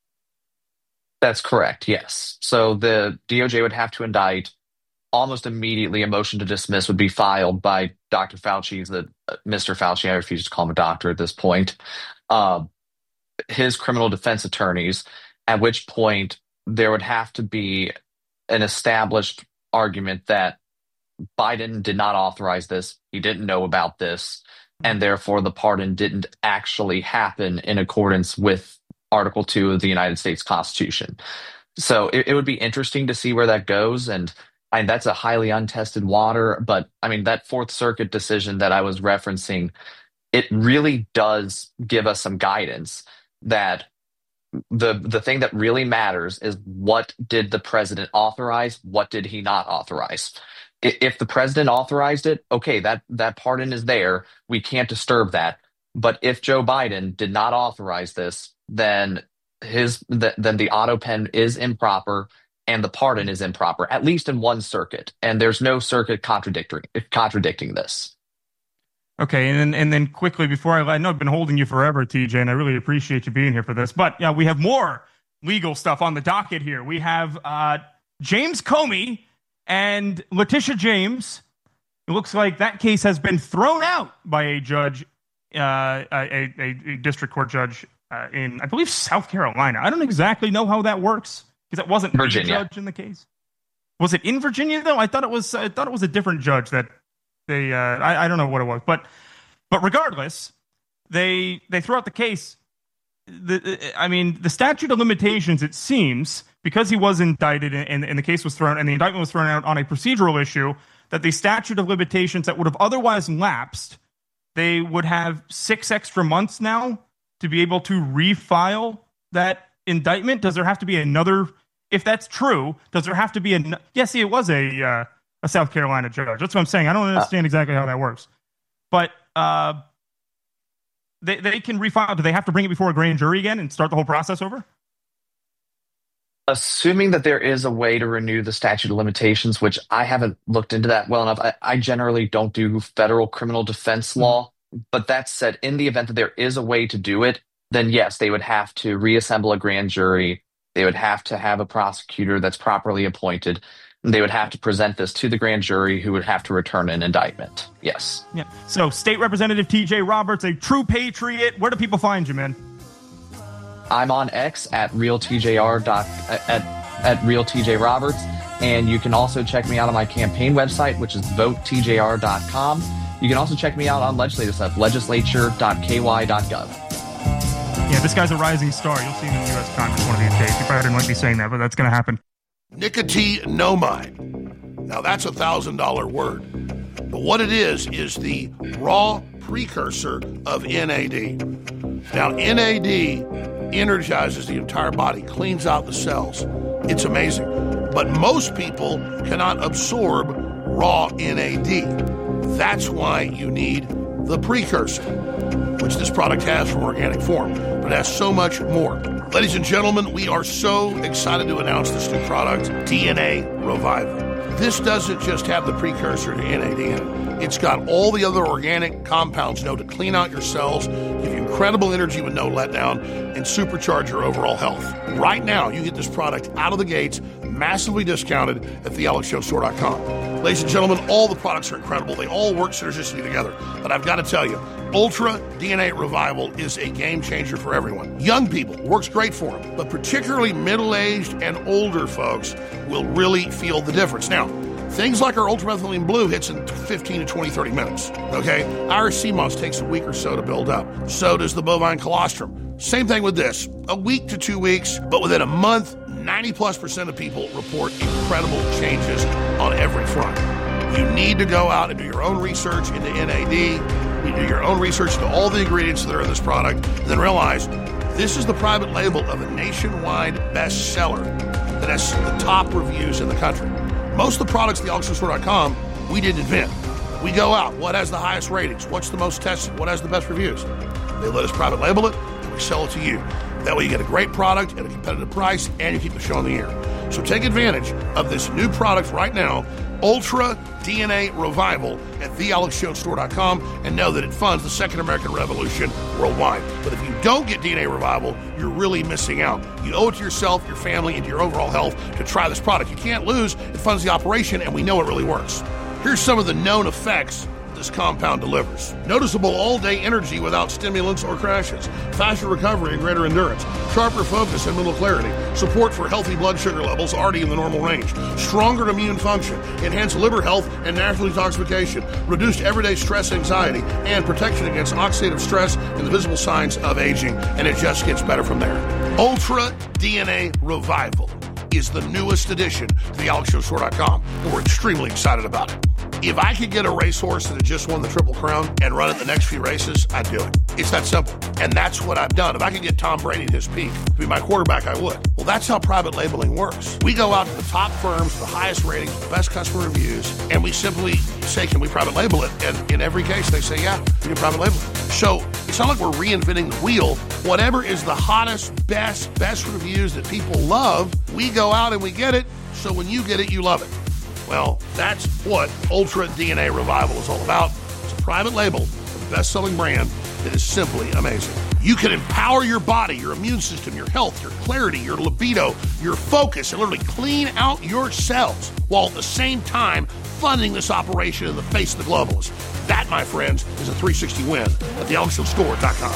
That's correct, yes. So the D O J would have to indict. Almost immediately, a motion to dismiss would be filed by Doctor Fauci, the uh, Mister Fauci. I refuse to call him a doctor at this point. Uh, his criminal defense attorneys, at which point there would have to be an established argument that Biden did not authorize this, he didn't know about this, and therefore the pardon didn't actually happen in accordance with Article two of the United States Constitution. So it, it would be interesting to see where that goes, and I mean, that's a highly untested water, but I mean, that Fourth Circuit decision that I was referencing, it really does give us some guidance that the the thing that really matters is, what did the president authorize? What did he not authorize? If the president authorized it, okay, that, that pardon is there. We can't disturb that. But if Joe Biden did not authorize this, then his the, then the AutoPen is improper and the pardon is improper, at least in one circuit. And there's no circuit contradicting contradicting this. Okay, and then and then quickly before I, I know I've been holding you forever, T J, and I really appreciate you being here for this. But yeah, we have more legal stuff on the docket here. We have uh, James Comey and Letitia James. It looks like that case has been thrown out by a judge, uh, a, a, a district court judge uh, in, I believe, South Carolina. I don't exactly know how that works because it wasn't Virginia. the judge in the case. Was it in Virginia though? I thought it was. I thought it was a different judge that they. Uh, I, I don't know what it was, but but regardless, they they threw out the case. The, I mean, the statute of limitations, it seems, because he was indicted and, and the case was thrown and the indictment was thrown out on a procedural issue, that the statute of limitations that would have otherwise lapsed, they would have six extra months now to be able to refile that indictment. Does there have to be another? If that's true, does there have to be a? Yes, see, it was a uh, a South Carolina judge. That's what I'm saying. I don't understand exactly how that works, but. Uh, They they can refile. Do they have to bring it before a grand jury again and start the whole process over? Assuming that there is a way to renew the statute of limitations, which I haven't looked into that well enough. I, I generally don't do federal criminal defense law. Mm-hmm. But that said, in the event that there is a way to do it, then yes, they would have to reassemble a grand jury. They would have to have a prosecutor that's properly appointed. They would have to present this to the grand jury, who would have to return an indictment. Yes. Yeah. So, State Representative T J Roberts, a true patriot. Where do people find you, man? I'm on X at realtjr dot at at realtjroberts, and you can also check me out on my campaign website, which is vote t j r dot com. You can also check me out on legislative stuff, legislature dot k y dot gov. Yeah, this guy's a rising star. You'll see him in the U S Congress one of these days. You probably didn't like me saying that, but that's going to happen. Nicotinamide. Now that's a one thousand dollars word. But what it is, is the raw precursor of N A D. Now, N A D energizes the entire body, cleans out the cells. It's amazing. But most people cannot absorb raw N A D. That's why you need the precursor, which this product has from organic form. But it has so much more. Ladies and gentlemen, we are so excited to announce this new product, D N A Revival. This doesn't just have the precursor to N A D in it. It's got all the other organic compounds, you know, to clean out your cells, give you incredible energy with no letdown, and supercharge your overall health. Right now, you get this product out of the gates, massively discounted at the alex jones store dot com. Ladies and gentlemen, all the products are incredible. They all work synergistically together. But I've got to tell you, Ultra D N A Revival is a game changer for everyone. Young people, works great for them, but particularly middle-aged and older folks will really feel the difference. Now, things like our Ultramethylene Blue hits in fifteen to twenty, thirty minutes, okay? Our C M O S takes a week or so to build up. So does the bovine colostrum. Same thing with this, a week to two weeks, but within a month, ninety plus percent of people report incredible changes on every front. You need to go out and do your own research into N A D. You do your own research into all the ingredients that are in this product, and then realize this is the private label of a nationwide bestseller. that has the top reviews in the country. Most of the products at the alex jones store dot com, we didn't invent. We go out. What has the highest ratings? What's the most tested? What has the best reviews? They let us private label it, and we sell it to you. That way you get a great product at a competitive price, and you keep the show on the air. So take advantage of this new product right now, Ultra D N A Revival at the alex jones store dot com, and know that it funds the Second American Revolution worldwide. But if you don't get D N A Revival, you're really missing out. You owe it to yourself, your family, and to your overall health to try this product. You can't lose. It funds the operation, and we know it really works. Here's some of the known effects this compound delivers. Noticeable all-day energy without stimulants or crashes, faster recovery and greater endurance, sharper focus and mental clarity, support for healthy blood sugar levels already in the normal range, stronger immune function, enhanced liver health and natural detoxification, reduced everyday stress and anxiety, and protection against oxidative stress and the visible signs of aging, and it just gets better from there. Ultra D N A Revival is the newest addition to the alex jones store dot com, and we're extremely excited about it. If I could get a racehorse that had just won the Triple Crown and run it the next few races, I'd do it. It's that simple. And that's what I've done. If I could get Tom Brady at his peak to be my quarterback, I would. Well, that's how private labeling works. We go out to the top firms, the highest ratings, the best customer reviews, and we simply say, can we private label it? And in every case, they say, yeah, we can private label it. So it's not like we're reinventing the wheel. Whatever is the hottest, best, best reviews that people love, we go out and we get it. So when you get it, you love it. Well, that's what Ultra D N A Revival is all about. It's a private label of the best-selling brand that is simply amazing. You can empower your body, your immune system, your health, your clarity, your libido, your focus, and literally clean out your cells while at the same time funding this operation in the face of the globalists. That, my friends, is a three sixty win at the alex jones store dot com.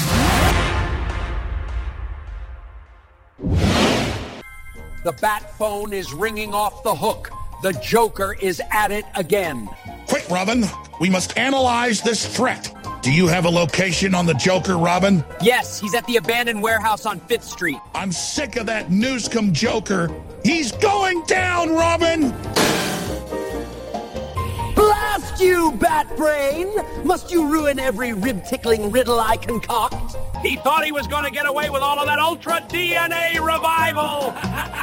The bat phone is ringing off the hook. The Joker is at it again. Quick, Robin. We must analyze this threat. Do you have a location on the Joker, Robin? Yes, he's at the abandoned warehouse on Fifth Street. I'm sick of that Newscomb Joker. He's going down, Robin! Blast you, Batbrain! Must you ruin every rib-tickling riddle I concoct? He thought he was going to get away with all of that Ultra D N A Revival!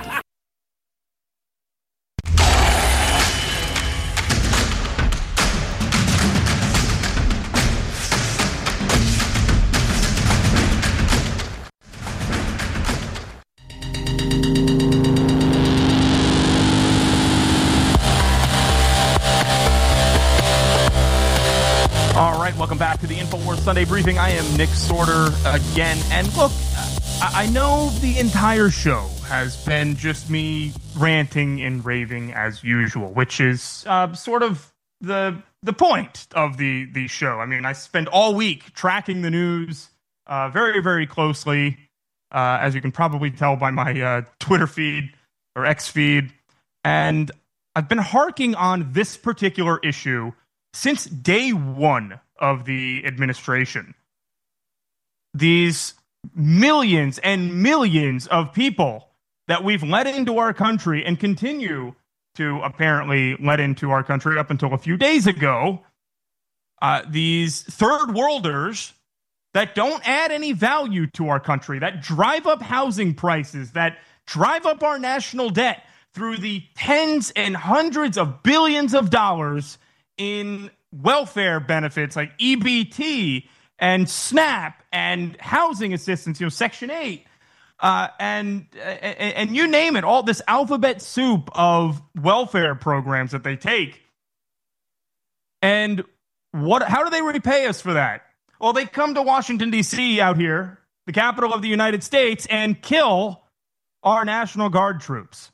All right, welcome back to the InfoWars Sunday Briefing. I am Nick Sorter again. And look, I know the entire show has been just me ranting and raving as usual, which is uh, sort of the the point of the, the show. I mean, I spend all week tracking the news uh, very, very closely, uh, as you can probably tell by my uh, Twitter feed or X feed. And I've been harking on this particular issue since day one of the administration. These millions and millions of people that we've let into our country and continue to apparently let into our country up until a few days ago, uh, these third worlders that don't add any value to our country, that drive up housing prices, that drive up our national debt through the tens and hundreds of billions of dollars in welfare benefits like E B T and SNAP and housing assistance, you know, Section eight, uh, and, and and you name it, all this alphabet soup of welfare programs that they take. And what? How do they repay us for that? Well, they come to Washington, D C out here, the capital of the United States, and kill our National Guard troops.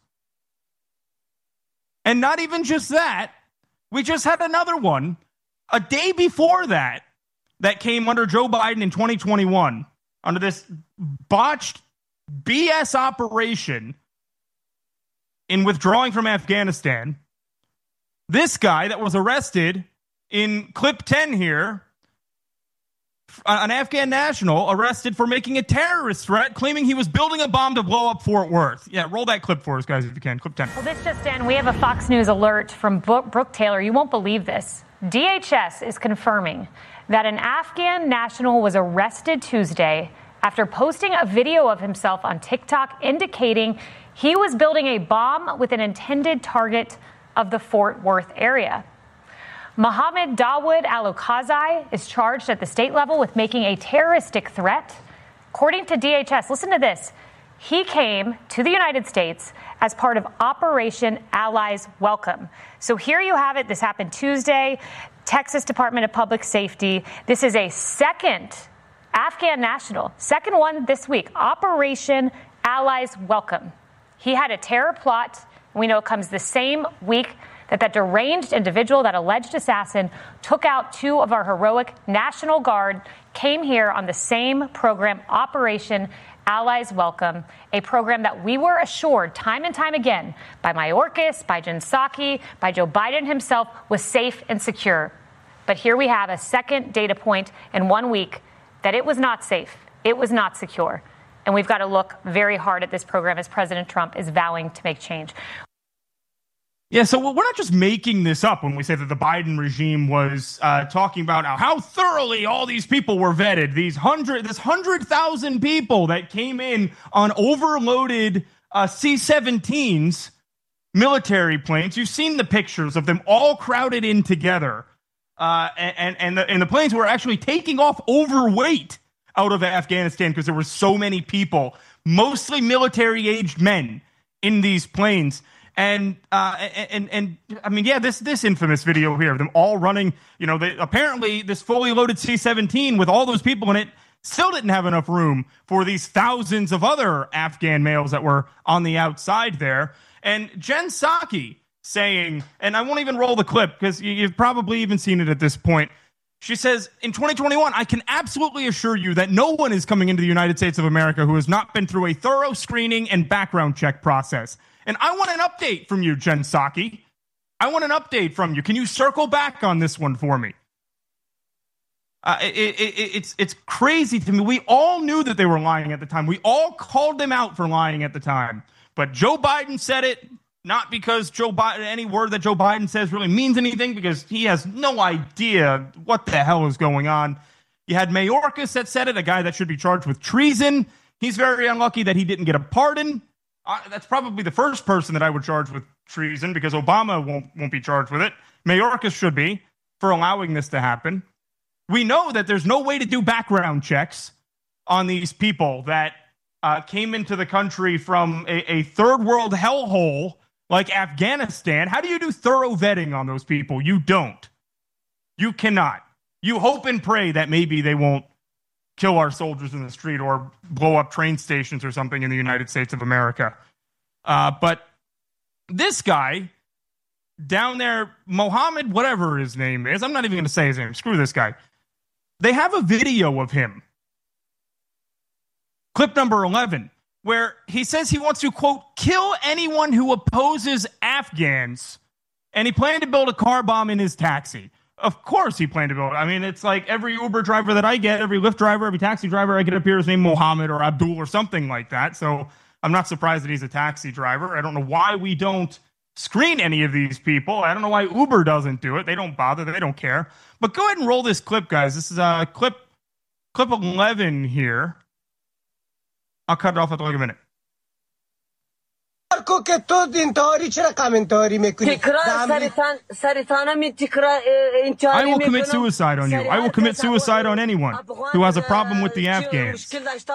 And not even just that, we just had another one a day before that that came under Joe Biden in twenty twenty-one under this botched B S operation in withdrawing from Afghanistan. This guy that was arrested in clip ten here, an Afghan national arrested for making a terrorist threat, claiming he was building a bomb to blow up Fort Worth. Yeah, roll that clip for us, guys, if you can. Clip ten. Well, this just in. We have a Fox News alert from Brooke Taylor. You won't believe this. D H S is confirming that an Afghan national was arrested Tuesday after posting a video of himself on TikTok indicating He was building a bomb with an intended target of the Fort Worth area. Mohammed Dawood Al-Okazai is charged at the state level with making a terroristic threat. According to D H S, listen to this. He came to the United States as part of Operation Allies Welcome. So here you have it. This happened Tuesday. Texas Department of Public Safety. This is a second Afghan national, second one this week. Operation Allies Welcome. He had a terror plot. We know it comes the same week that that deranged individual, that alleged assassin, took out two of our heroic National Guard, came here on the same program, Operation Allies Welcome, a program that we were assured time and time again by Mayorkas, by Jen Psaki, by Joe Biden himself was safe and secure. But here we have a second data point in one week that it was not safe. It was not secure. And we've got to look very hard at this program as President Trump is vowing to make change. Yeah, so we're not just making this up when we say that the Biden regime was uh, talking about how, how thoroughly all these people were vetted. These hundred, this hundred thousand people that came in on overloaded uh, C seventeens, military planes. You've seen the pictures of them all crowded in together, uh, and and the, and the planes were actually taking off overweight out of Afghanistan because there were so many people, mostly military-aged men, in these planes. And, uh, and, and, I mean, yeah, this, this infamous video here of them all running, you know, they, apparently this fully loaded C seventeen with all those people in it still didn't have enough room for these thousands of other Afghan males that were on the outside there. And Jen Psaki saying, and I won't even roll the clip because you've probably even seen it at this point. She says, in twenty twenty-one, I can absolutely assure you that no one is coming into the United States of America who has not been through a thorough screening and background check process. And I want an update from you, Jen Psaki. I want an update from you. Can you circle back on this one for me? Uh, it, it, it, it's it's crazy to me. We all knew that they were lying at the time. We all called them out for lying at the time. But Joe Biden said it, not because Joe Biden, any word that Joe Biden says really means anything, because he has no idea what the hell is going on. You had Mayorkas that said it, a guy that should be charged with treason. He's very unlucky that he didn't get a pardon. Uh, that's probably the first person that I would charge with treason, because Obama won't won't be charged with it. Mayorkas should be, for allowing this to happen. We know that there's no way to do background checks on these people that uh, came into the country from a, a third world hellhole like Afghanistan. How do you do thorough vetting on those people? You don't. You cannot. You hope and pray that maybe they won't kill our soldiers in the street or blow up train stations or something in the United States of America. Uh, but this guy down there, Mohammed, whatever his name is, I'm not even going to say his name. Screw this guy. They have a video of him. Clip number eleven, where he says he wants to, quote, kill anyone who opposes Afghans. And he planned to build a car bomb in his taxi. Of course he planned to build it. I mean, it's like every Uber driver that I get, every Lyft driver, every taxi driver I get up here is named Mohammed or Abdul or something like that. So I'm not surprised that he's a taxi driver. I don't know why we don't screen any of these people. I don't know why Uber doesn't do it. They don't bother. They don't care. But go ahead and roll this clip, guys. This is uh, clip clip eleven here. I'll cut it off after like a minute. I will commit suicide on you. I will commit suicide on anyone who has a problem with the Afghans.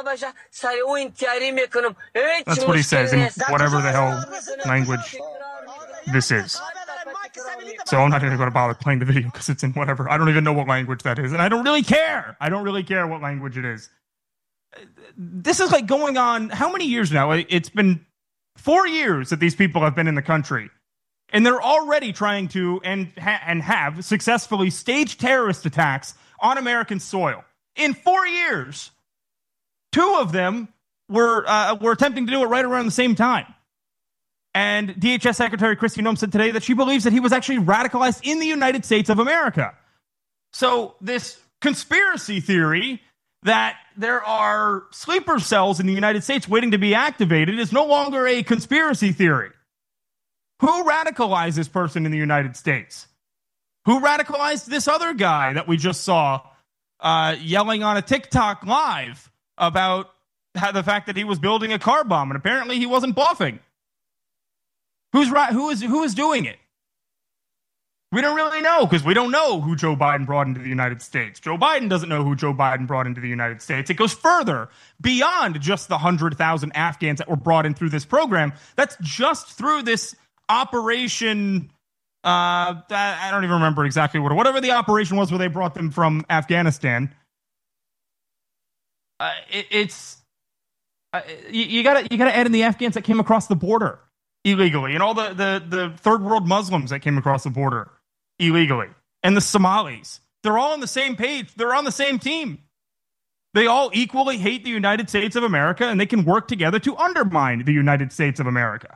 That's what he says in whatever the hell language this is. So I'm not even going to bother playing the video because it's in whatever. I don't even know what language that is. And I don't really care. I don't really care what language it is. This is like going on how many years now? It's been Four years that these people have been in the country, and they're already trying to and ha- and have successfully staged terrorist attacks on American soil. In four years, two of them were uh, were attempting to do it right around the same time. And D H S Secretary Kristi Noem said today that she believes that he was actually radicalized in the United States of America. So this conspiracy theory that there are sleeper cells in the United States waiting to be activated is no longer a conspiracy theory. Who radicalized this person in the United States? Who radicalized this other guy that we just saw uh, yelling on a TikTok live about how the fact that he was building a car bomb, and apparently he wasn't bluffing. Who's right? Who is who is doing it? We don't really know because we don't know who Joe Biden brought into the United States. Joe Biden doesn't know who Joe Biden brought into the United States. It goes further beyond just the one hundred thousand Afghans that were brought in through this program. That's just through this operation. Uh, I don't even remember exactly what, whatever the operation was where they brought them from Afghanistan. Uh, it, it's uh, you, you gotta you gotta add in the Afghans that came across the border illegally, and all the, the, the third world Muslims that came across the border illegally, and the Somalis. They're all on the same page. They're on the same team. They all equally hate the United States of America, and they can work together to undermine the United States of America.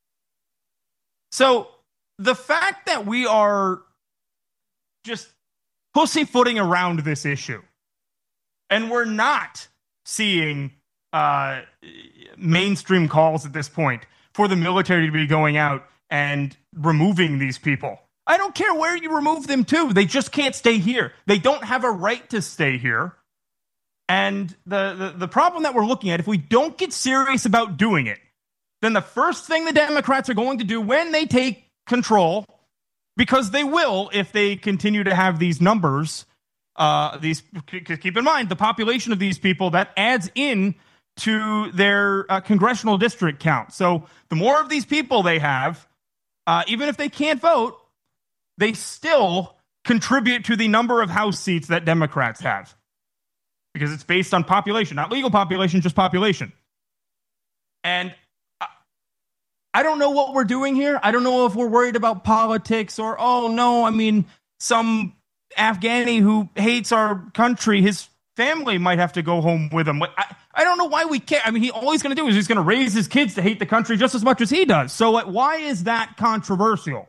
So the fact that we are just pussyfooting around this issue, and we're not seeing uh, mainstream calls at this point for the military to be going out and removing these people. I don't care where you remove them to. They just can't stay here. They don't have a right to stay here. And the, the, the problem that we're looking at, if we don't get serious about doing it, then the first thing the Democrats are going to do when they take control, because they will if they continue to have these numbers, uh, these keep in mind, the population of these people, that adds in to their uh, congressional district count. So the more of these people they have, uh, even if they can't vote, they still contribute to the number of House seats that Democrats have. Because it's based on population, not legal population, just population. And I, I don't know what we're doing here. I don't know if we're worried about politics or, oh, no, I mean, some Afghani who hates our country, his family might have to go home with him. I, I don't know why we can't. I mean, he, all he's going to do is he's going to raise his kids to hate the country just as much as he does. So like, why is that controversial?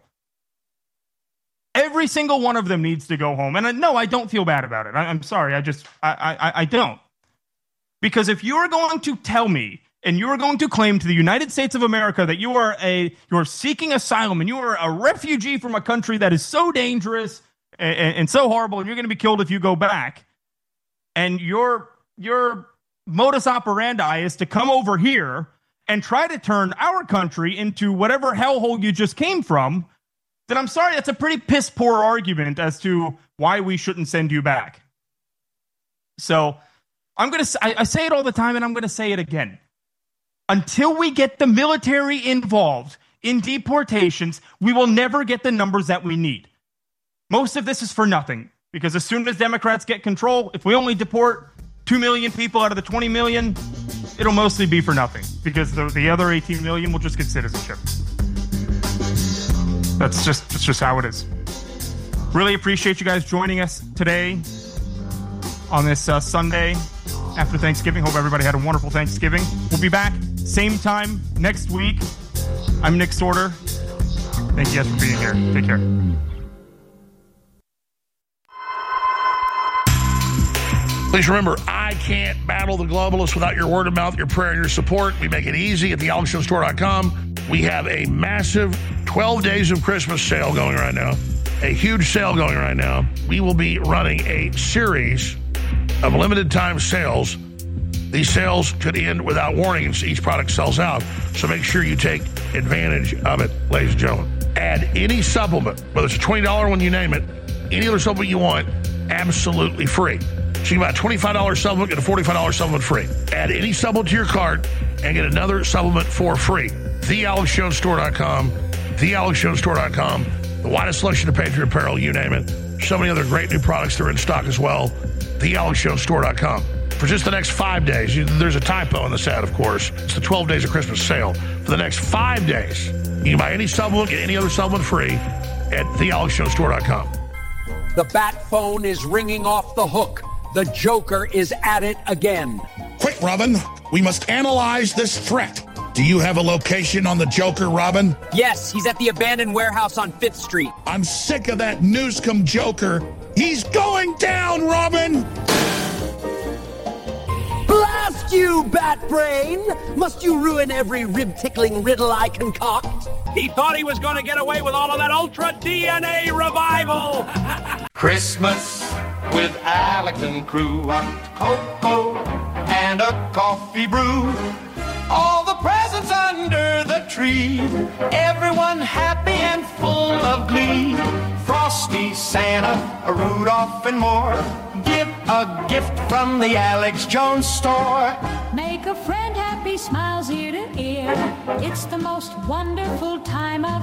Every single one of them needs to go home. And I, no, I don't feel bad about it. I, I'm sorry. I just, I, I, I don't. Because if you are going to tell me and you are going to claim to the United States of America that you are a, you are seeking asylum and you are a refugee from a country that is so dangerous and, and, and so horrible and you're going to be killed if you go back, and your, your modus operandi is to come over here and try to turn our country into whatever hellhole you just came from, then I'm sorry, that's a pretty piss-poor argument as to why we shouldn't send you back. So I'm going to I, I say it all the time, and I'm going to say it again. Until we get the military involved in deportations, we will never get the numbers that we need. Most of this is for nothing, because as soon as Democrats get control, if we only deport two million people out of the twenty million, it'll mostly be for nothing, because the, the other eighteen million will just get citizenship. That's just that's just how it is. Really appreciate you guys joining us today on this uh, Sunday after Thanksgiving. Hope everybody had a wonderful Thanksgiving. We'll be back same time next week. I'm Nick Sorter. Thank you guys for being here. Take care. Please remember, I can't battle the globalists without your word of mouth, your prayer, and your support. We make it easy at the alex jones store dot com. We have a massive twelve days of Christmas sale going right now. A huge sale going right now. We will be running a series of limited time sales. These sales could end without warning if each product sells out. So make sure you take advantage of it, ladies and gentlemen. Add any supplement, whether it's a twenty dollars one, you name it, any other supplement you want, absolutely free. So you can buy a twenty-five dollars supplement, get a forty-five dollars supplement free. Add any supplement to your cart and get another supplement for free. the alex jones store dot com. the alex jones store dot com. The widest selection of Patriot apparel, you name it. So many other great new products that are in stock as well. the alex jones store dot com. For just the next five days, you, there's a typo in this ad, of course. It's the twelve days of Christmas sale. For the next five days, you can buy any supplement, get any other supplement free at the alex jones store dot com. The bat phone is ringing off the hook. The Joker is at it again. Quick, Robin. We must analyze this threat. Do you have a location on the Joker, Robin? Yes, he's at the abandoned warehouse on fifth street. I'm sick of that Newscomb Joker. He's going down, Robin! Blast you, Batbrain! Must you ruin every rib-tickling riddle I concoct? He thought he was going to get away with all of that Ultra D N A revival! Christmas with Alex and crew, hot cocoa and a coffee brew. all the presents under the tree. Everyone happy and full of glee. Frosty, Santa, Rudolph, and more. Give a gift from the Alex Jones store. Make a friend happy, smiles ear to ear. It's the most wonderful time of